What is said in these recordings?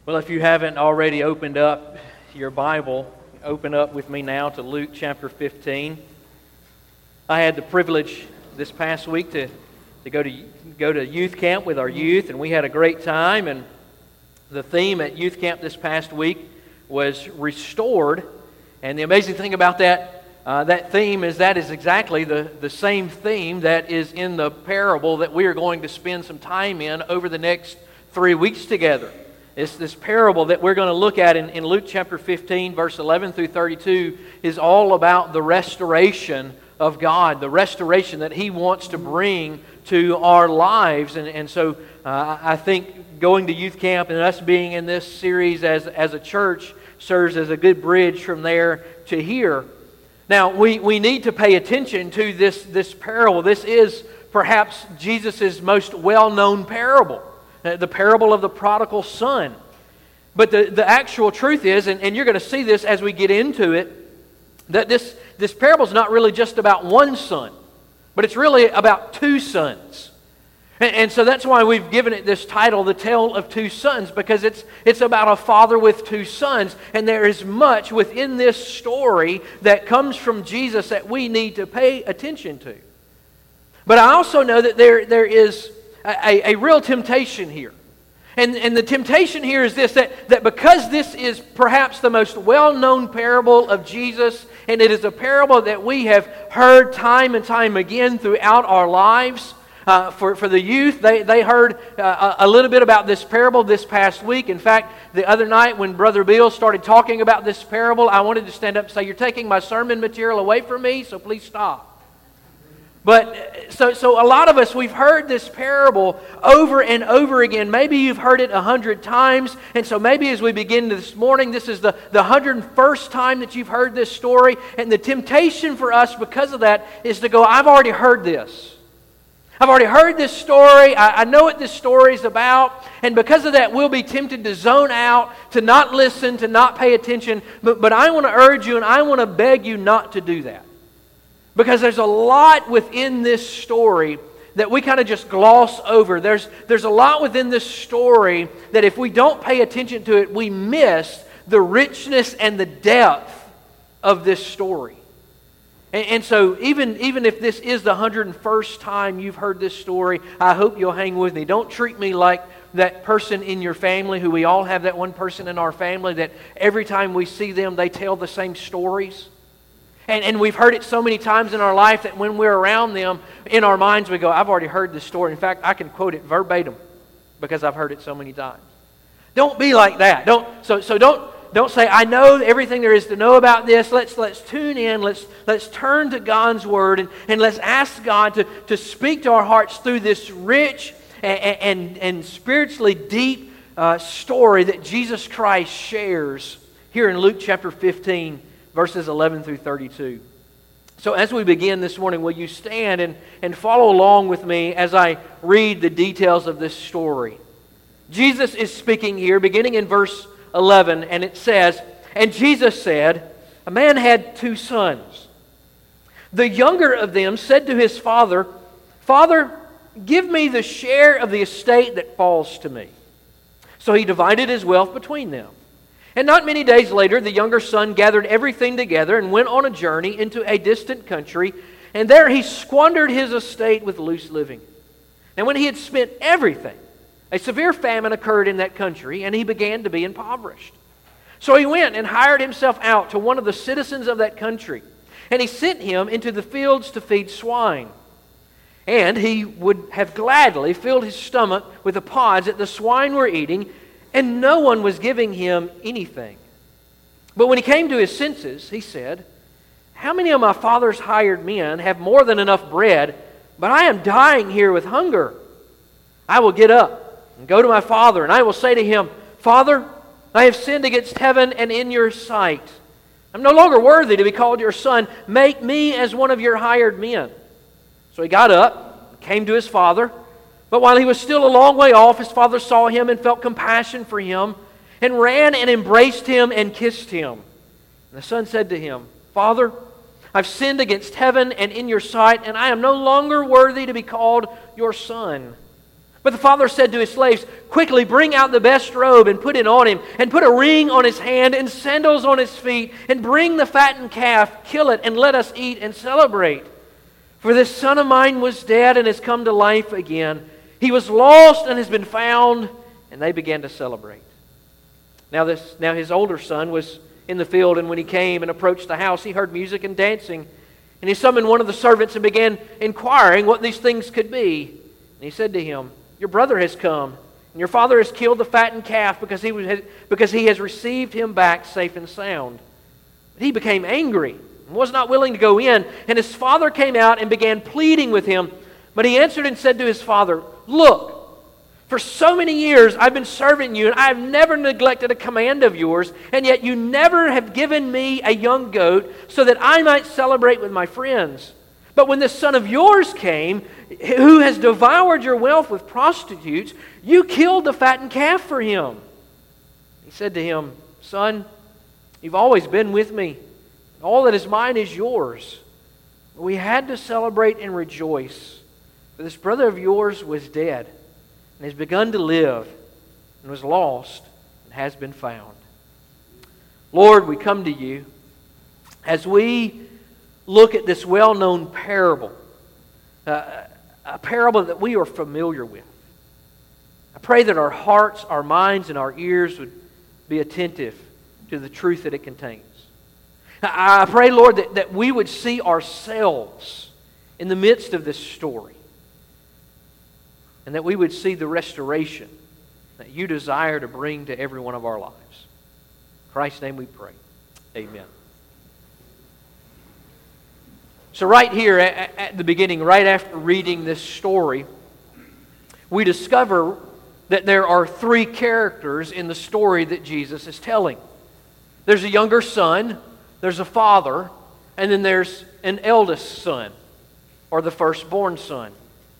Well, if you haven't already opened up your Bible, open up with me now to Luke chapter 15. I had the privilege this past week to go to youth camp with our youth, and we had a great time. And the theme at youth camp this past week was restored. And the amazing thing about that theme is that is exactly the same theme that is in the parable that we are going to spend some time in over the next 3 weeks together. It's this parable that we're going to look at in Luke chapter 15, verse 11 through 32, is all about the restoration of God, the restoration that He wants to bring to our lives. And so I think going to youth camp and us being in this series as a church serves as a good bridge from there to here. Now, we need to pay attention to this parable. This is perhaps Jesus' most well-known parable. The parable of the prodigal son. But the actual truth is, and you're going to see this as we get into it, that this parable is not really just about one son, but it's really about two sons. And so that's why we've given it this title, The Tale of Two Sons, because it's about a father with two sons. And there is much within this story that comes from Jesus that we need to pay attention to. But I also know that there is a real temptation here. And the temptation here is this, that because this is perhaps the most well-known parable of Jesus, and it is a parable that we have heard time and time again throughout our lives, for the youth, they heard a little bit about this parable this past week. In fact, the other night when Brother Bill started talking about this parable, I wanted to stand up and say, "You're taking my sermon material away from me, so please stop." But so a lot of us, we've heard this parable over and over again. Maybe you've heard it 100 times. And so maybe as we begin this morning, this is the 101st time that you've heard this story. And the temptation for us because of that is to go, "I've already heard this. I've already heard this story. I know what this story is about." And because of that, we'll be tempted to zone out, to not listen, to not pay attention. But I want to urge you and I want to beg you not to do that. Because there's a lot within this story that we kind of just gloss over. There's a lot within this story that if we don't pay attention to it, we miss the richness and the depth of this story. And so even if this is the 101st time you've heard this story, I hope you'll hang with me. Don't treat me like that person in your family, who we all have that one person in our family that every time we see them, they tell the same stories. And we've heard it so many times in our life that when we're around them, in our minds we go, "I've already heard this story. In fact, I can quote it verbatim because I've heard it so many times." Don't be like that. Don't say, "I know everything there is to know about this." Let's tune in. Let's turn to God's Word and let's ask God to speak to our hearts through this rich and spiritually deep story that Jesus Christ shares here in Luke chapter 15. Verses 11 through 32. So as we begin this morning, will you stand and follow along with me as I read the details of this story? Jesus is speaking here, beginning in verse 11, and it says, "And Jesus said, a man had two sons. The younger of them said to his father, 'Father, give me the share of the estate that falls to me.' So he divided his wealth between them. And not many days later, the younger son gathered everything together and went on a journey into a distant country, and there he squandered his estate with loose living. And when he had spent everything, a severe famine occurred in that country, and he began to be impoverished. So he went and hired himself out to one of the citizens of that country, and he sent him into the fields to feed swine. And he would have gladly filled his stomach with the pods that the swine were eating, and no one was giving him anything. But when he came to his senses, he said, 'How many of my father's hired men have more than enough bread, but I am dying here with hunger? I will get up and go to my father, and I will say to him, Father, I have sinned against heaven and in your sight. I'm no longer worthy to be called your son. Make me as one of your hired men.' So he got up, came to his father. But while he was still a long way off, his father saw him and felt compassion for him, and ran and embraced him and kissed him. And the son said to him, 'Father, I've sinned against heaven and in your sight, and I am no longer worthy to be called your son.' But the father said to his slaves, "Quickly bring out the best robe and put it on him, and put a ring on his hand and sandals on his feet, and bring the fattened calf, kill it, and let us eat and celebrate. For this son of mine was dead and has come to life again. He was lost and has been found." And they began to celebrate. Now his older son was in the field, and when he came and approached the house, he heard music and dancing. And he summoned one of the servants and began inquiring what these things could be. And he said to him, "Your brother has come, and your father has killed the fattened calf because he has received him back safe and sound." But he became angry and was not willing to go in. And his father came out and began pleading with him. But he answered and said to his father, "Look, for so many years I've been serving you, and I have never neglected a command of yours, and yet you never have given me a young goat so that I might celebrate with my friends. But when this son of yours came, who has devoured your wealth with prostitutes, you killed the fattened calf for him." He said to him, "Son, you've always been with me. All that is mine is yours. We had to celebrate and rejoice, for this brother of yours was dead and has begun to live, and was lost and has been found." Lord, we come to you as we look at this well-known parable, a parable that we are familiar with. I pray that our hearts, our minds, and our ears would be attentive to the truth that it contains. I pray, Lord, that we would see ourselves in the midst of this story, and that we would see the restoration that you desire to bring to every one of our lives. In Christ's name we pray. Amen. So right here at the beginning, right after reading this story, we discover that there are three characters in the story that Jesus is telling. There's a younger son, there's a father, and then there's an eldest son, or the firstborn son.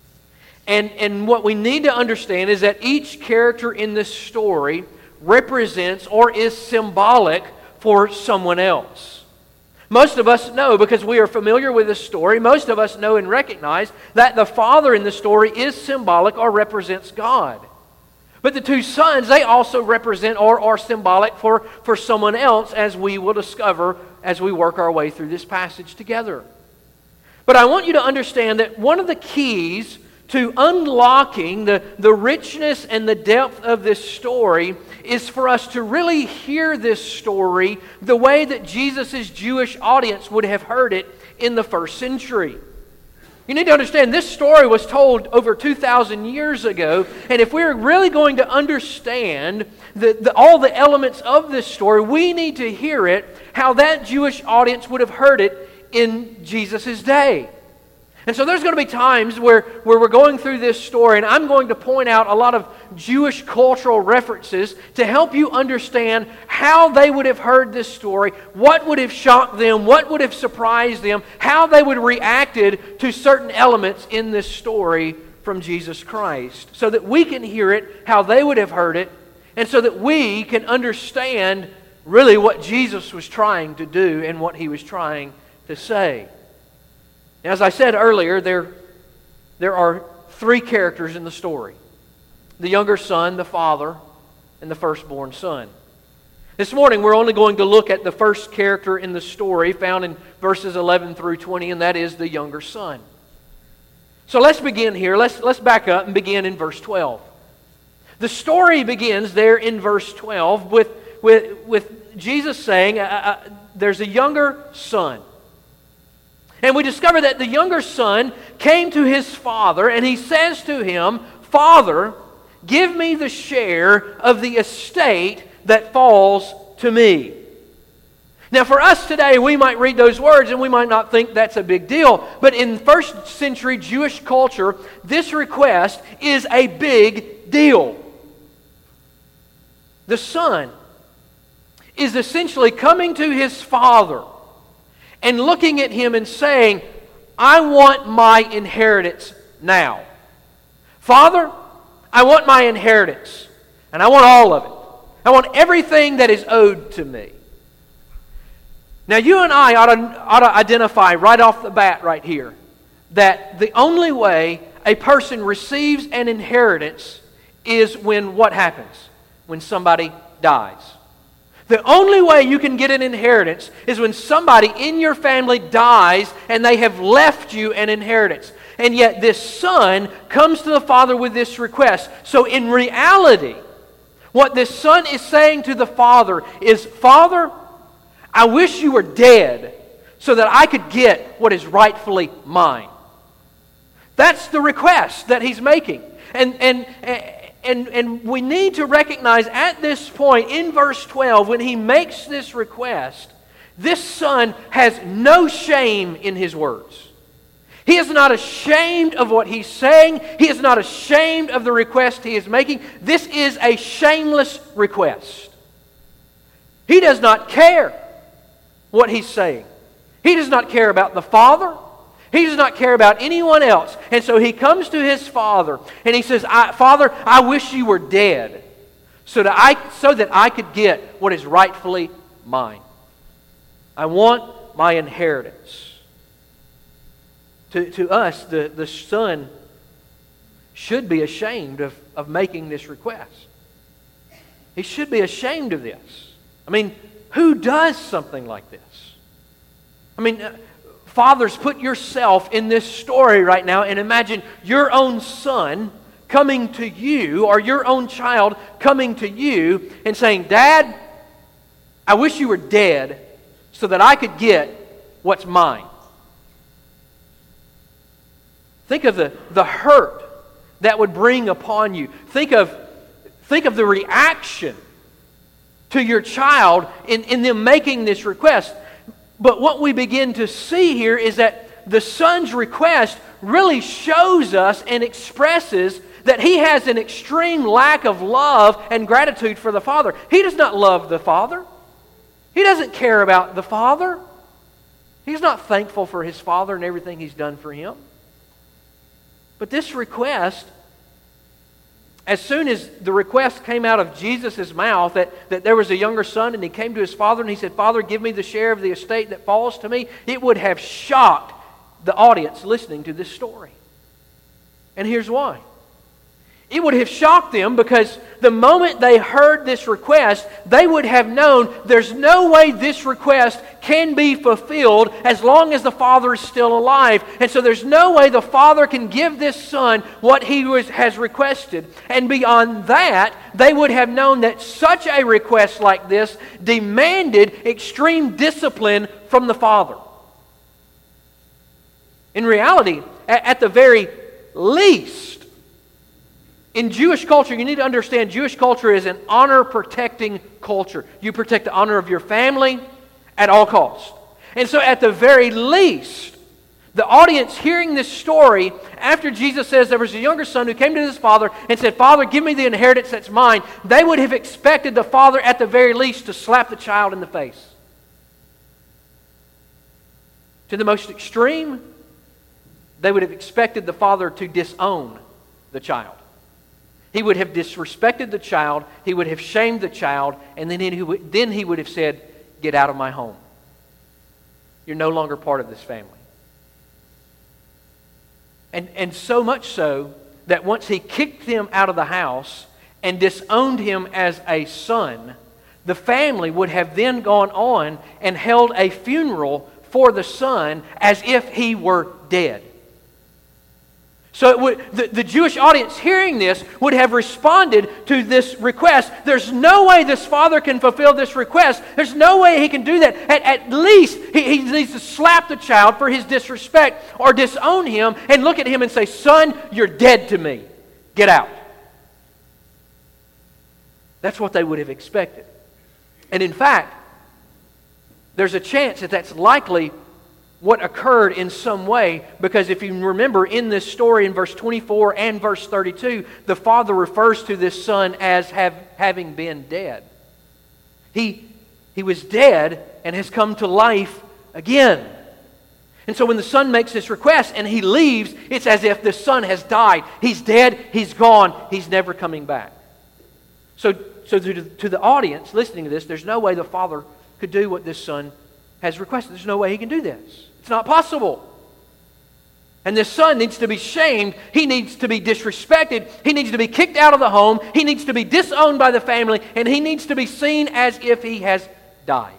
And what we need to understand is that each character in this story represents or is symbolic for someone else. Most of us know, because we are familiar with this story, most of us know and recognize that the father in the story is symbolic or represents God. But the two sons, they also represent or are symbolic for someone else, as we will discover as we work our way through this passage together. But I want you to understand that one of the keys to unlocking the richness and the depth of this story is for us to really hear this story the way that Jesus' Jewish audience would have heard it in the first century. You need to understand this story was told over 2,000 years ago, and if we're really going to understand all the elements of this story, we need to hear it how that Jewish audience would have heard it in Jesus' day. And so there's going to be times where we're going through this story, and I'm going to point out a lot of Jewish cultural references to help you understand how they would have heard this story, what would have shocked them, what would have surprised them, how they would have reacted to certain elements in this story from Jesus Christ, so that we can hear it how they would have heard it, and so that we can understand really what Jesus was trying to do and what He was trying to say. As I said earlier, there are three characters in the story: the younger son, the father, and the firstborn son. This morning we're only going to look at the first character in the story found in verses 11 through 20, and that is the younger son. So let's begin here. Let's back up and begin in verse 12. The story begins there in verse 12 with Jesus saying there's a younger son. And we discover that the younger son came to his father, and he says to him, "Father, give me the share of the estate that falls to me." Now for us today, we might read those words and we might not think that's a big deal. But in first century Jewish culture, this request is a big deal. The son is essentially coming to his father and looking at him and saying, "I want my inheritance now. Father, I want my inheritance, and I want all of it. I want everything that is owed to me." Now you and I ought to identify right off the bat right here that the only way a person receives an inheritance is when what happens? When somebody dies. The only way you can get an inheritance is when somebody in your family dies and they have left you an inheritance. And yet this son comes to the father with this request. So in reality, what this son is saying to the father is, Father, I wish you were dead so that I could get what is rightfully mine. That's the request that he's making. And we need to recognize at this point in verse 12, when he makes this request, this son has no shame in his words. He is not ashamed of what he's saying. He is not ashamed of the request he is making. This is a shameless request. He does not care what he's saying. He does not care about the father. He does not care about anyone else. And so he comes to his father and he says, Father, I wish you were dead so that I could get what is rightfully mine. I want my inheritance. To us, the son should be ashamed of making this request. He should be ashamed of this. I mean, who does something like this? I mean, fathers, put yourself in this story right now and imagine your own son coming to you, or your own child coming to you and saying, Dad, I wish you were dead so that I could get what's mine. Think of the hurt that would bring upon you. Think of the reaction to your child in them making this request. But what we begin to see here is that the son's request really shows us and expresses that he has an extreme lack of love and gratitude for the father. He does not love the father. He doesn't care about the father. He's not thankful for his father and everything he's done for him. But this request, as soon as the request came out of Jesus' mouth that there was a younger son and he came to his father and he said, Father, give me the share of the estate that falls to me, it would have shocked the audience listening to this story. And here's why. It would have shocked them because the moment they heard this request, they would have known there's no way this request can be fulfilled as long as the father is still alive. And so there's no way the father can give this son what he has requested. And beyond that, they would have known that such a request like this demanded extreme discipline from the father. In reality, at the very least, in Jewish culture, you need to understand Jewish culture is an honor-protecting culture. You protect the honor of your family at all costs. And so at the very least, the audience hearing this story, after Jesus says there was a younger son who came to his father and said, Father, give me the inheritance that's mine, they would have expected the father at the very least to slap the child in the face. To the most extreme, they would have expected the father to disown the child. He would have disrespected the child, he would have shamed the child, and then he would have said, get out of my home. You're no longer part of this family. And so much so that once he kicked him out of the house and disowned him as a son, the family would have then gone on and held a funeral for the son as if he were dead. So the Jewish audience hearing this would have responded to this request. There's no way this father can fulfill this request. There's no way he can do that. At least he needs to slap the child for his disrespect or disown him and look at him and say, Son, you're dead to me. Get out. That's what they would have expected. And in fact, there's a chance that that's likely what occurred in some way, because if you remember in this story in verse 24 and verse 32, the father refers to this son as having been dead. He was dead and has come to life again. And so when the son makes this request and he leaves, it's as if the son has died. He's dead, he's gone, he's never coming back. So to the audience listening to this, there's no way the father could do what this son has requested. There's no way he can do this. It's not possible. And this son needs to be shamed. He needs to be disrespected. He needs to be kicked out of the home. He needs to be disowned by the family. And he needs to be seen as if he has died.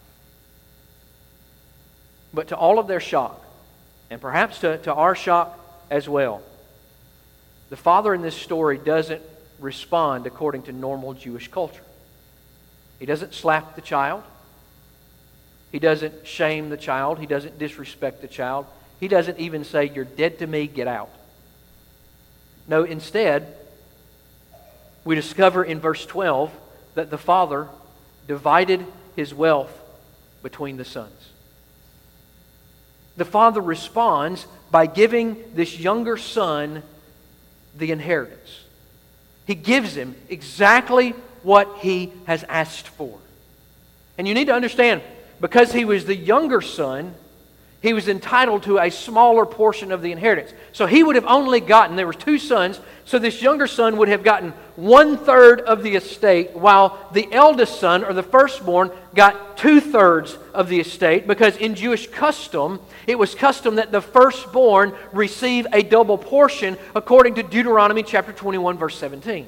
But to all of their shock, and perhaps to our shock as well, the father in this story doesn't respond according to normal Jewish culture. He doesn't slap the child. He doesn't shame the child. He doesn't disrespect the child. He doesn't even say, "You're dead to me, get out." No, instead, we discover in verse 12 that the father divided his wealth between the sons. The father responds by giving this younger son the inheritance. He gives him exactly what he has asked for. And you need to understand, because he was the younger son, he was entitled to a smaller portion of the inheritance. So he would have only gotten, there were two sons, so this younger son would have gotten 1/3 of the estate, while the eldest son, or the firstborn, got 2/3 of the estate, because in Jewish custom, it was custom that the firstborn receive a double portion, according to Deuteronomy chapter 21, verse 17.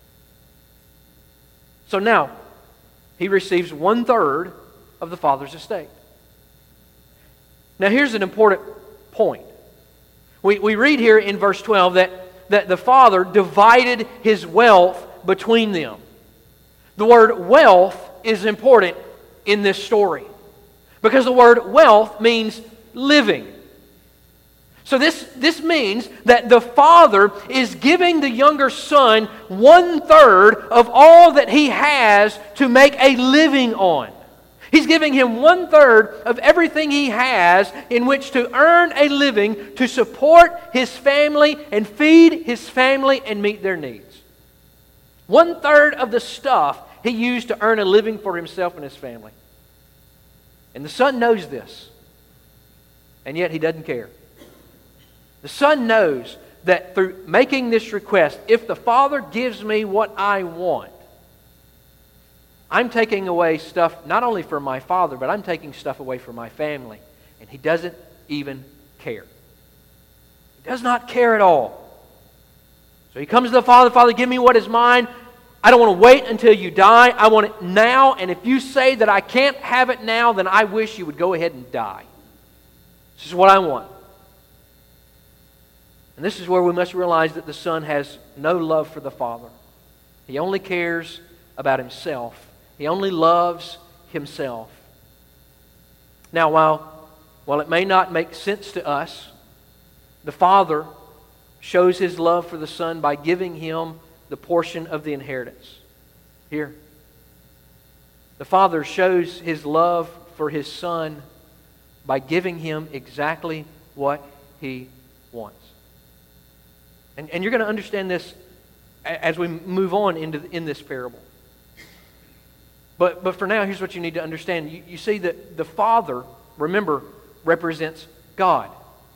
So now, he receives 1/3 of the father's estate. Now here's an important point. We read here in verse 12 that the father divided his wealth between them. The word wealth is important in this story, because the word wealth means living. So this means that the father is giving the younger son 1/3 of all that he has to make a living on. He's giving him 1/3 of everything he has in which to earn a living to support his family and feed his family and meet their needs. 1/3 of the stuff he used to earn a living for himself and his family. And the son knows this, and yet he doesn't care. The son knows that through making this request, if the father gives me what I want, I'm taking away stuff not only from my father, but I'm taking stuff away from my family. And he doesn't even care. He does not care at all. So he comes to the father, "Father, give me what is mine. I don't want to wait until you die. I want it now. And if you say that I can't have it now, then I wish you would go ahead and die. This is what I want." And this is where we must realize that the son has no love for the father. He only cares about himself. He only loves himself. Now, while it may not make sense to us, the father shows his love for the son by giving him the portion of the inheritance. Here. The father shows his love for his son by giving him exactly what he wants. And you're going to understand this as we move on in this parable. But for now, here's what you need to understand. You see that the Father, remember, represents God.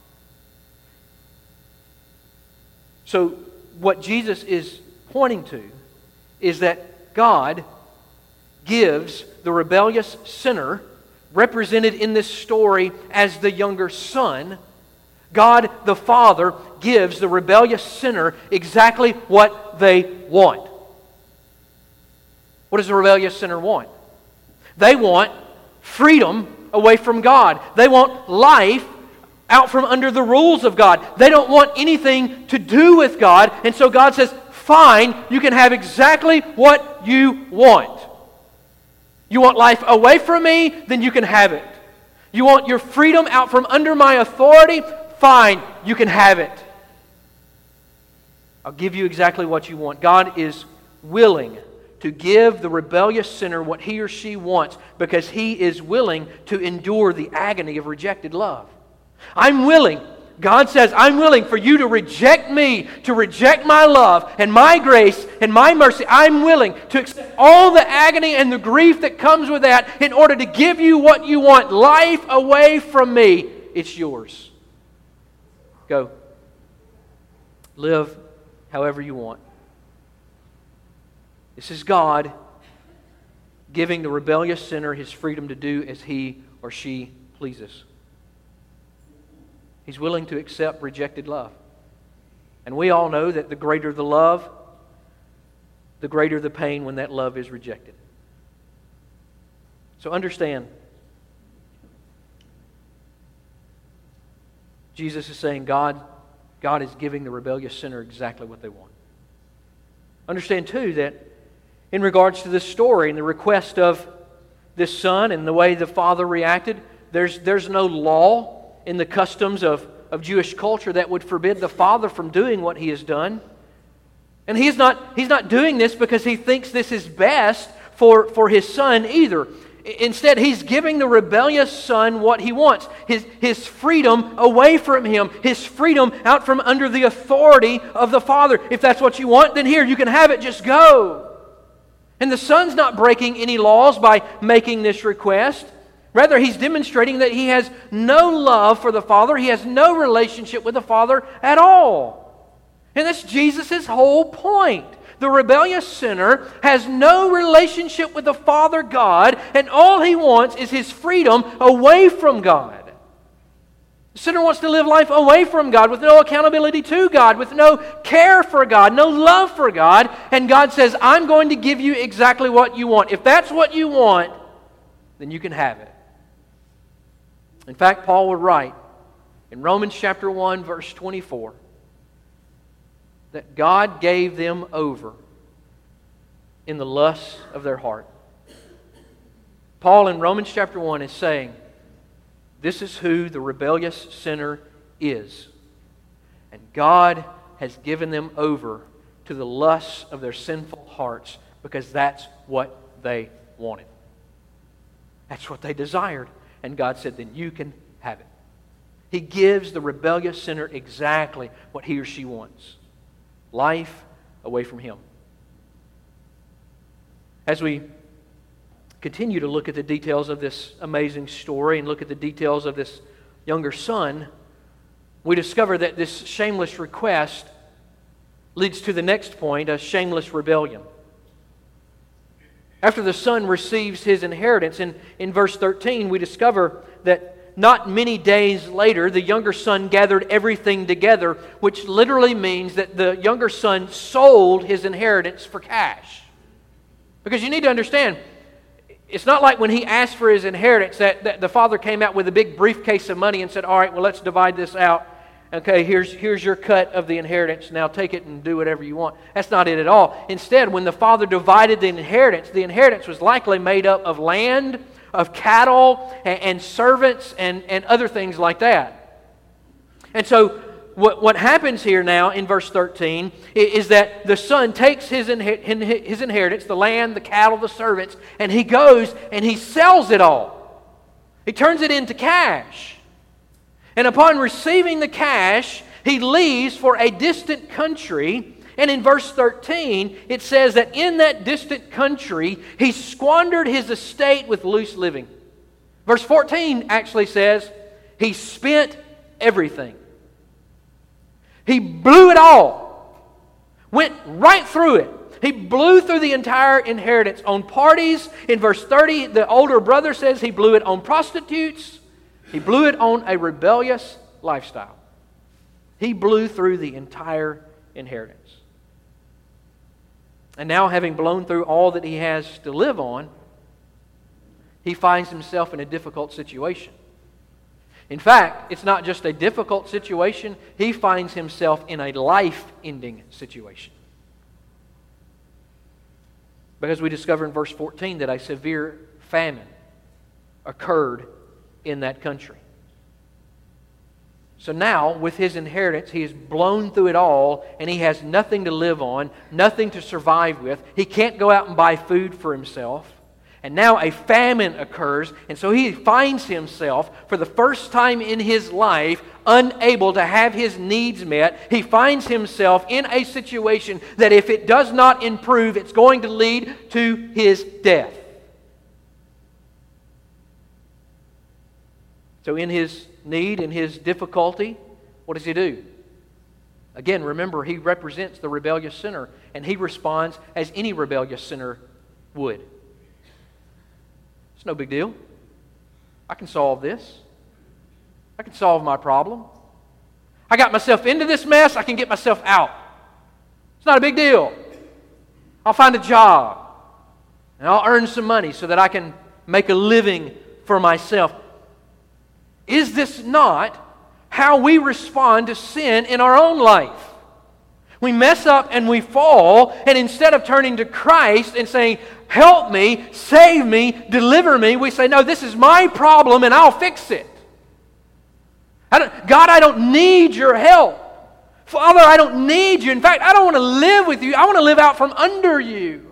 So what Jesus is pointing to is that God gives the rebellious sinner, represented in this story as the younger son, God the Father gives the rebellious sinner exactly what they want. What does the rebellious sinner want? They want freedom away from God. They want life out from under the rules of God. They don't want anything to do with God. And so God says, "Fine, you can have exactly what you want. You want life away from me? Then you can have it. You want your freedom out from under my authority? Fine, you can have it. I'll give you exactly what you want." God is willing to give the rebellious sinner what he or she wants because he is willing to endure the agony of rejected love. I'm willing, God says, I'm willing for you to reject me, to reject my love and my grace and my mercy. I'm willing to accept all the agony and the grief that comes with that in order to give you what you want. Life away from me, it's yours. Go. Live however you want. This is God giving the rebellious sinner his freedom to do as he or she pleases. He's willing to accept rejected love. And we all know that the greater the love, the greater the pain when that love is rejected. So understand, Jesus is saying God is giving the rebellious sinner exactly what they want. Understand too that in regards to this story and the request of this son and the way the father reacted, there's no law in the customs of Jewish culture that would forbid the father from doing what he has done. And he's not doing this because he thinks this is best for his son either. Instead, he's giving the rebellious son what he wants. His freedom away from him. His freedom out from under the authority of the father. If that's what you want, then here, you can have it. Just go. And the son's not breaking any laws by making this request. Rather, he's demonstrating that he has no love for the father. He has no relationship with the father at all. And that's Jesus' whole point. The rebellious sinner has no relationship with the Father God, and all he wants is his freedom away from God. The sinner wants to live life away from God, with no accountability to God, with no care for God, no love for God, and God says, I'm going to give you exactly what you want. If that's what you want, then you can have it. In fact, Paul would write in Romans chapter 1, verse 24, that God gave them over in the lusts of their heart. Paul in Romans chapter 1 is saying, this is who the rebellious sinner is. And God has given them over to the lusts of their sinful hearts because that's what they wanted. That's what they desired. And God said, then you can have it. He gives the rebellious sinner exactly what he or she wants. Life away from Him. As we continue to look at the details of this amazing story and look at the details of this younger son, we discover that this shameless request leads to the next point, a shameless rebellion. After the son receives his inheritance, in verse 13, we discover that not many days later, the younger son gathered everything together, which literally means that the younger son sold his inheritance for cash. Because you need to understand, it's not like when he asked for his inheritance that the father came out with a big briefcase of money and said, all right, well, let's divide this out. Okay, here's your cut of the inheritance. Now take it and do whatever you want. That's not it at all. Instead, when the father divided the inheritance was likely made up of land, of cattle, and servants, and other things like that. And so what happens here now in verse 13 is that the son takes his inheritance, the land, the cattle, the servants, and he goes and he sells it all. He turns it into cash. And upon receiving the cash, he leaves for a distant country. And in verse 13, it says that in that distant country, he squandered his estate with loose living. Verse 14 actually says, he spent everything. He blew it all. Went right through it. He blew through the entire inheritance on parties. In verse 30, the older brother says he blew it on prostitutes. He blew it on a rebellious lifestyle. He blew through the entire inheritance. And now, having blown through all that he has to live on, he finds himself in a difficult situation. In fact, it's not just a difficult situation, he finds himself in a life-ending situation. Because we discover in verse 14 that a severe famine occurred in that country. So now, with his inheritance, he has blown through it all, and he has nothing to live on, nothing to survive with. He can't go out and buy food for himself. And now a famine occurs, and so he finds himself, for the first time in his life, unable to have his needs met. He finds himself in a situation that if it does not improve, it's going to lead to his death. So in his need, in his difficulty, what does he do? Again, remember, he represents the rebellious sinner, and he responds as any rebellious sinner would. It's no big deal. I can solve this. I can solve my problem. I got myself into this mess, I can get myself out. It's not a big deal. I'll find a job, and I'll earn some money so that I can make a living for myself. Is this not how we respond to sin in our own life? We mess up and we fall, and instead of turning to Christ and saying, help me, save me, deliver me, we say, no, this is my problem and I'll fix it. God, I don't need your help. Father, I don't need you. In fact, I don't want to live with you. I want to live out from under you.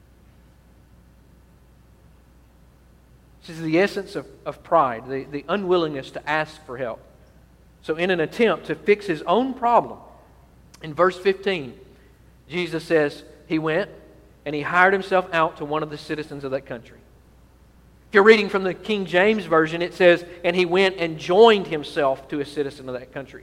This is the essence of pride, the unwillingness to ask for help. So in an attempt to fix his own problem, in verse 15, Jesus says he went and he hired himself out to one of the citizens of that country. If you're reading from the King James Version, it says, and he went and joined himself to a citizen of that country.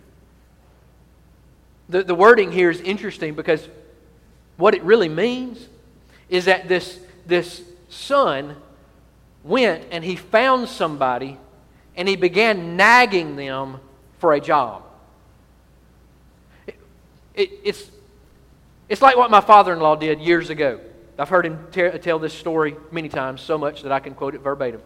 The wording here is interesting because what it really means is that this son went and he found somebody and he began nagging them for a job. It's like what my father-in-law did years ago. I've heard him tell this story many times, so much that I can quote it verbatim.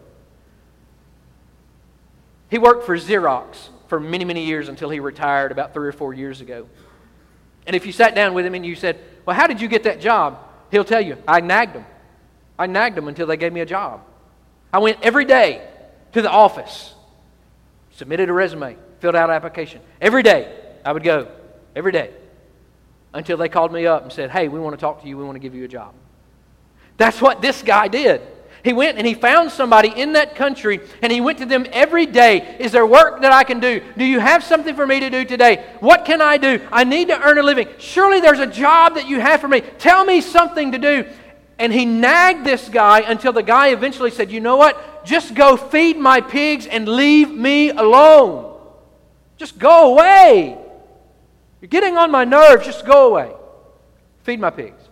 He worked for Xerox for many, many years until he retired about 3 or 4 years ago. And if you sat down with him and you said, well, how did you get that job? He'll tell you, I nagged them. I nagged them until they gave me a job. I went every day to the office, submitted a resume, filled out an application. Every day I would go, every day, until they called me up and said, hey, we want to talk to you, we want to give you a job. That's what this guy did. He went and he found somebody in that country and he went to them every day. Is there work that I can do? Do you have something for me to do today? What can I do? I need to earn a living. Surely there's a job that you have for me. Tell me something to do. And he nagged this guy until the guy eventually said, you know what? Just go feed my pigs and leave me alone. Just go away. You're getting on my nerves. Just go away. Feed my pigs.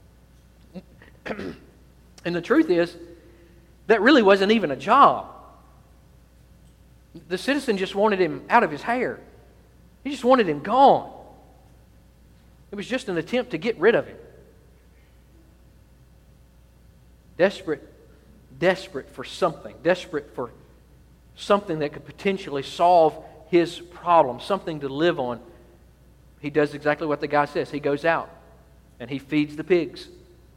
And the truth is, that really wasn't even a job. The citizen just wanted him out of his hair. He just wanted him gone. It was just an attempt to get rid of him. Desperate for something. Desperate for something that could potentially solve his problem. Something to live on. He does exactly what the guy says. He goes out and he feeds the pigs.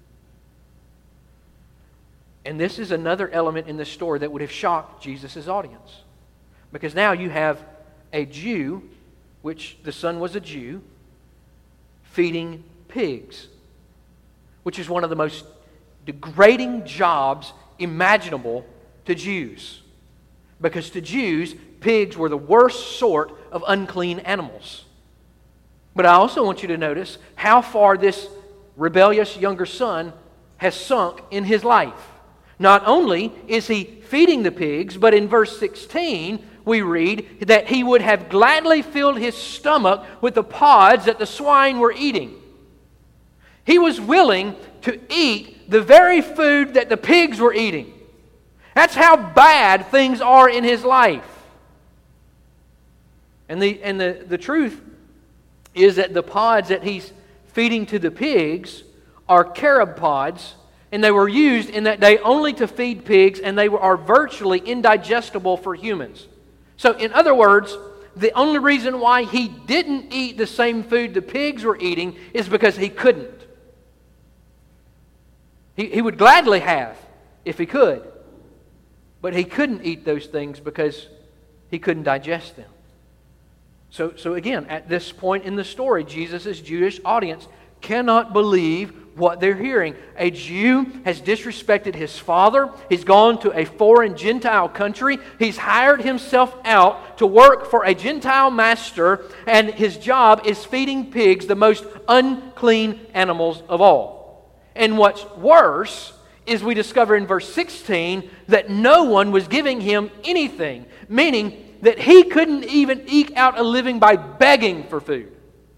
And this is another element in this story that would have shocked Jesus' audience. Because now you have a Jew, which the son was a Jew, feeding pigs, which is one of the most degrading jobs imaginable to Jews. Because to Jews, pigs were the worst sort of unclean animals. But I also want you to notice how far this rebellious younger son has sunk in his life. Not only is he feeding the pigs, but in verse 16 we read that he would have gladly filled his stomach with the pods that the swine were eating. He was willing to eat the very food that the pigs were eating. That's how bad things are in his life. And the truth is that the pods that he's feeding to the pigs are carob pods, and they were used in that day only to feed pigs, and they are virtually indigestible for humans. So in other words, the only reason why he didn't eat the same food the pigs were eating is because he couldn't. He would gladly have if he could, but he couldn't eat those things because he couldn't digest them. So again, at this point in the story, Jesus' Jewish audience cannot believe what they're hearing. A Jew has disrespected his father. He's gone to a foreign Gentile country. He's hired himself out to work for a Gentile master, and his job is feeding pigs, the most unclean animals of all. And what's worse is we discover in verse 16 that no one was giving him anything, meaning that he couldn't even eke out a living by begging for food.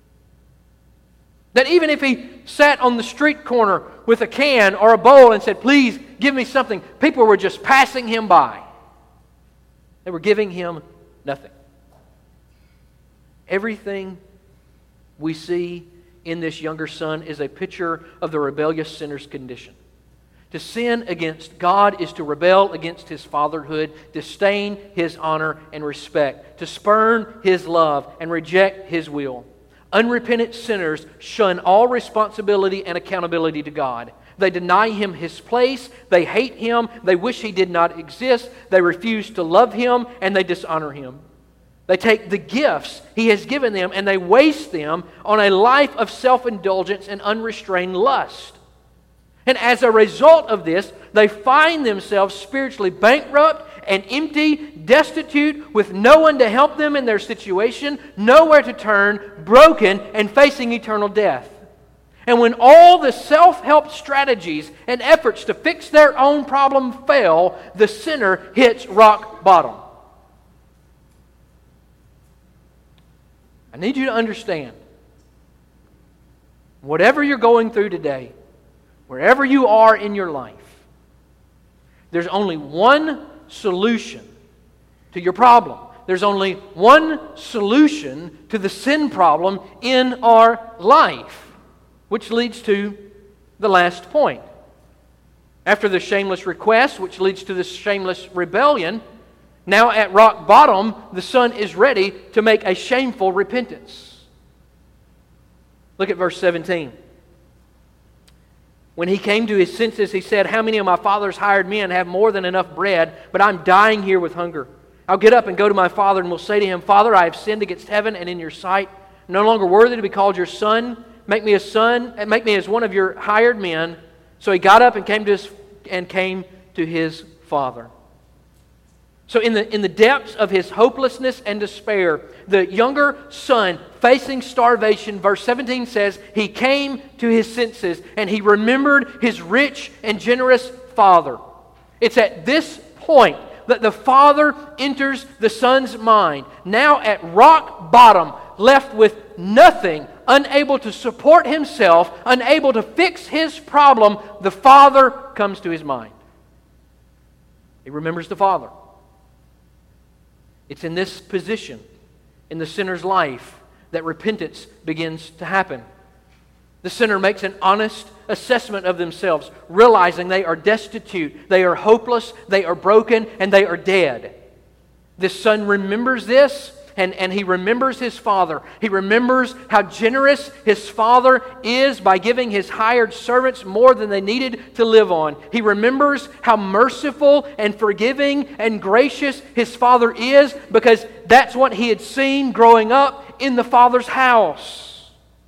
That even if he sat on the street corner with a can or a bowl and said, please give me something, people were just passing him by. They were giving him nothing. Everything we see in this younger son is a picture of the rebellious sinner's condition. To sin against God is to rebel against His fatherhood, disdain His honor and respect, to spurn His love and reject His will. Unrepentant sinners shun all responsibility and accountability to God. They deny Him His place, they hate Him, they wish He did not exist, they refuse to love Him, and they dishonor Him. They take the gifts He has given them and they waste them on a life of self-indulgence and unrestrained lust. And as a result of this, they find themselves spiritually bankrupt and empty, destitute, with no one to help them in their situation, nowhere to turn, broken, and facing eternal death. And when all the self-help strategies and efforts to fix their own problem fail, the sinner hits rock bottom. I need you to understand, whatever you're going through today, wherever you are in your life, there's only one solution to your problem. There's only one solution to the sin problem in our life, which leads to the last point. After the shameless request, which leads to the shameless rebellion, now at rock bottom, the son is ready to make a shameful repentance. Look at verse 17. When he came to his senses, he said, "How many of my father's hired men have more than enough bread, but I'm dying here with hunger? I'll get up and go to my father and will say to him, 'Father, I have sinned against heaven and in your sight. I'm no longer worthy to be called your son. Make me a son, and make me as one of your hired men.' So he got up and came to his father." So in the depths of his hopelessness and despair, the younger son facing starvation, verse 17 says, he came to his senses and he remembered his rich and generous father. It's at this point that the father enters the son's mind. Now at rock bottom, left with nothing, unable to support himself, unable to fix his problem, the father comes to his mind. He remembers the father. It's in this position, in the sinner's life, that repentance begins to happen. The sinner makes an honest assessment of themselves, realizing they are destitute, they are hopeless, they are broken, and they are dead. This son remembers this, and he remembers his father. He remembers how generous his father is by giving his hired servants more than they needed to live on. He remembers how merciful and forgiving and gracious his father is, because that's what he had seen growing up in the father's house.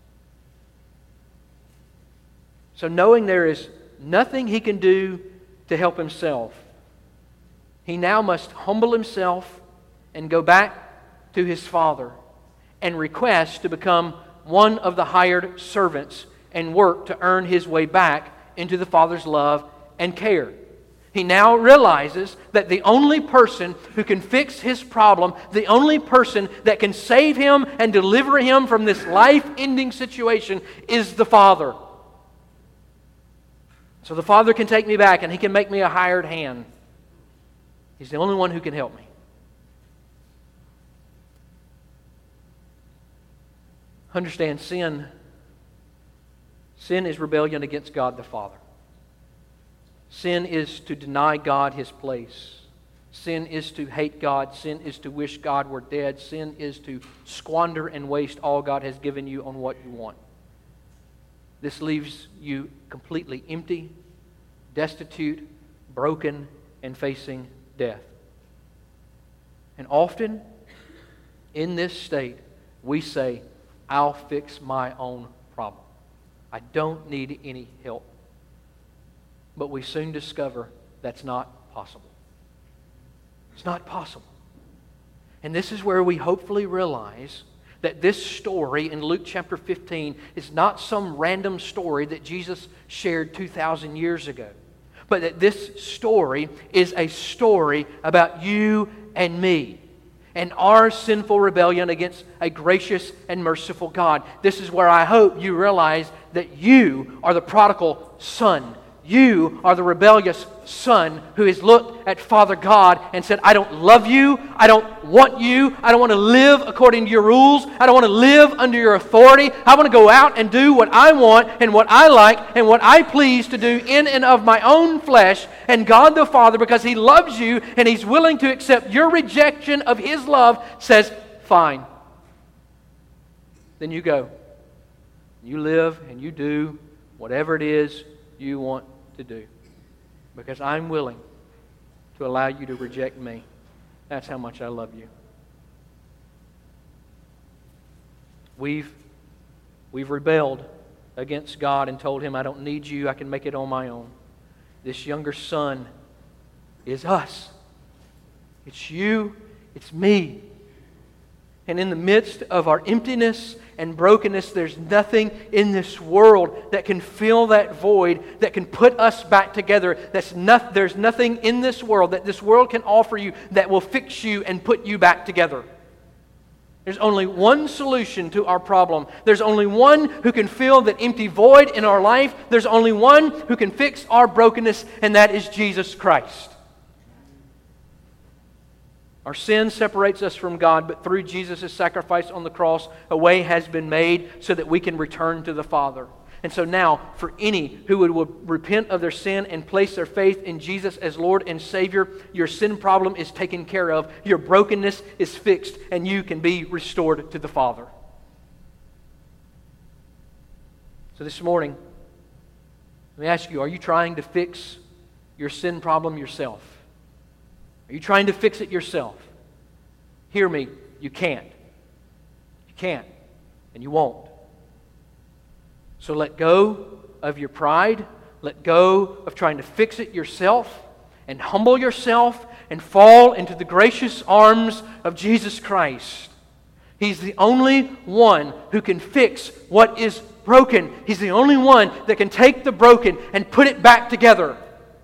So knowing there is nothing he can do to help himself, he now must humble himself and go back to his father and request to become one of the hired servants and work to earn his way back into the father's love and care. He now realizes that the only person who can fix his problem, the only person that can save him and deliver him from this life-ending situation is the father. So the father can take me back and he can make me a hired hand. He's the only one who can help me. Understand, sin is rebellion against God the Father. Sin is to deny God His place. Sin is to hate God. Sin is to wish God were dead. Sin is to squander and waste all God has given you on what you want. This leaves you completely empty, destitute, broken, and facing death. And often, in this state, we say, "I'll fix my own problem. I don't need any help." But we soon discover that's not possible. It's not possible. And this is where we hopefully realize that this story in Luke chapter 15 is not some random story that Jesus shared 2,000 years ago, but that this story is a story about you and me and our sinful rebellion against a gracious and merciful God. This is where I hope you realize that you are the prodigal son You are the rebellious son who has looked at Father God and said, I don't love you, I don't want you, I don't want to live according to your rules, I don't want to live under your authority, I want to go out and do what I want and what I like and what I please to do in and of my own flesh. And God the Father, because He loves you and He's willing to accept your rejection of His love, says, fine. Then you go. You live and you do whatever it is you want to do, because I'm willing to allow you to reject me. That's how much I love you. We've rebelled against God and told Him, I don't need you, I can make it on my own. This younger son is us. It's you, it's me. And in the midst of our emptiness and brokenness, there's nothing in this world that can fill that void, that can put us back together. There's nothing in this world that this world can offer you that will fix you and put you back together. There's only one solution to our problem. There's only one who can fill that empty void in our life. There's only one who can fix our brokenness, and that is Jesus Christ. Our sin separates us from God, but through Jesus' sacrifice on the cross, a way has been made so that we can return to the Father. And so now, for any who would repent of their sin and place their faith in Jesus as Lord and Savior, your sin problem is taken care of, your brokenness is fixed, and you can be restored to the Father. So this morning, let me ask you, are you trying to fix your sin problem yourself? Are you trying to fix it yourself? Hear me, you can't. You can't, and you won't. So let go of your pride, let go of trying to fix it yourself, and humble yourself and fall into the gracious arms of Jesus Christ. He's the only one who can fix what is broken. He's the only one that can take the broken and put it back together.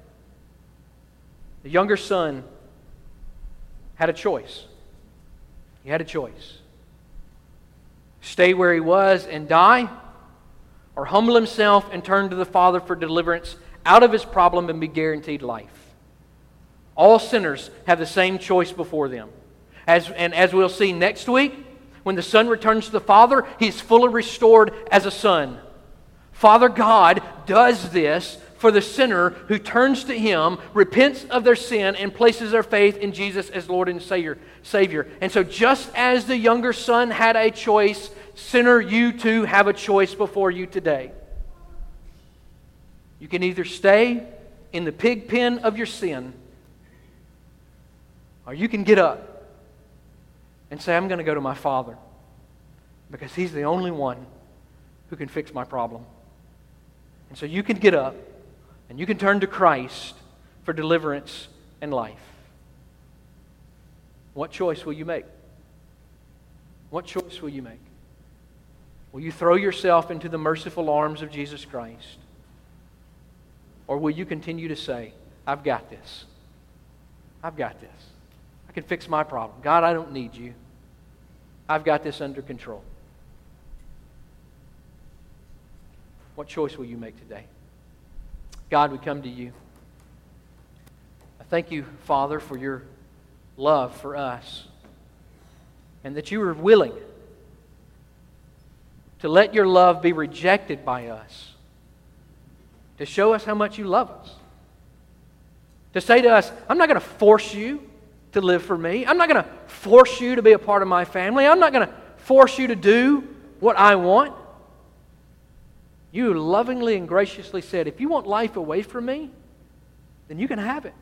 The younger son had a choice. He had a choice. Stay where he was and die, or humble himself and turn to the Father for deliverance out of his problem and be guaranteed life. All sinners have the same choice before them. As we'll see next week, when the Son returns to the Father, he's fully restored as a son. Father God does this for the sinner who turns to Him, repents of their sin, and places their faith in Jesus as Lord and Savior. And so just as the younger son had a choice, sinner, you too have a choice before you today. You can either stay in the pig pen of your sin, or you can get up and say, I'm going to go to my Father, because He's the only one who can fix my problem. And so you can get up and you can turn to Christ for deliverance and life. What choice will you make? What choice will you make? Will you throw yourself into the merciful arms of Jesus Christ? Or will you continue to say, I've got this. I've got this. I can fix my problem. God, I don't need you. I've got this under control. What choice will you make today? God, we come to you. I thank you, Father, for your love for us, and that you were willing to let your love be rejected by us, to show us how much you love us, to say to us, I'm not going to force you to live for me. I'm not going to force you to be a part of my family. I'm not going to force you to do what I want. You lovingly and graciously said, if you want life away from me, then you can have it.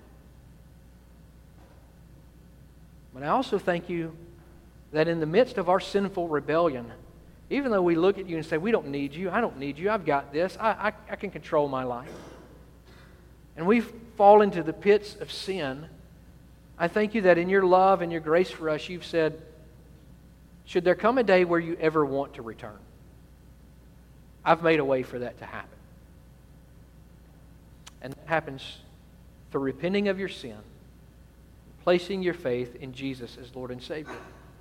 But I also thank you that in the midst of our sinful rebellion, even though we look at you and say, we don't need you, I don't need you, I've got this, I can control my life, and we fall into the pits of sin, I thank you that in your love and your grace for us, you've said, should there come a day where you ever want to return, I've made a way for that to happen. And that happens through repenting of your sin, placing your faith in Jesus as Lord and Savior.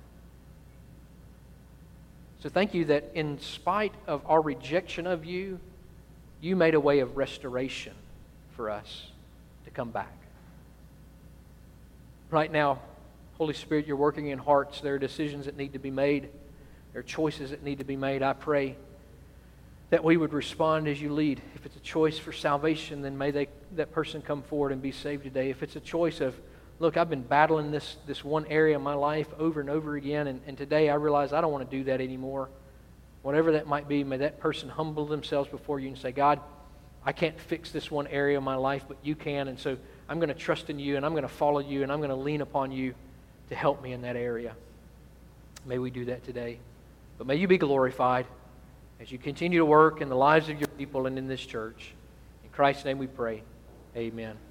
So thank you that in spite of our rejection of you, you made a way of restoration for us to come back. Right now, Holy Spirit, you're working in hearts. There are decisions that need to be made. There are choices that need to be made. I pray that we would respond as you lead. If it's a choice for salvation, then may that person come forward and be saved today. If it's a choice of, look, I've been battling this one area of my life over and over again, and today I realize I don't want to do that anymore. Whatever that might be, may that person humble themselves before you and say, God, I can't fix this one area of my life, but you can, and so I'm going to trust in you, and I'm going to follow you, and I'm going to lean upon you to help me in that area. May we do that today. But may you be glorified as you continue to work in the lives of your people and in this church. In Christ's name we pray. Amen.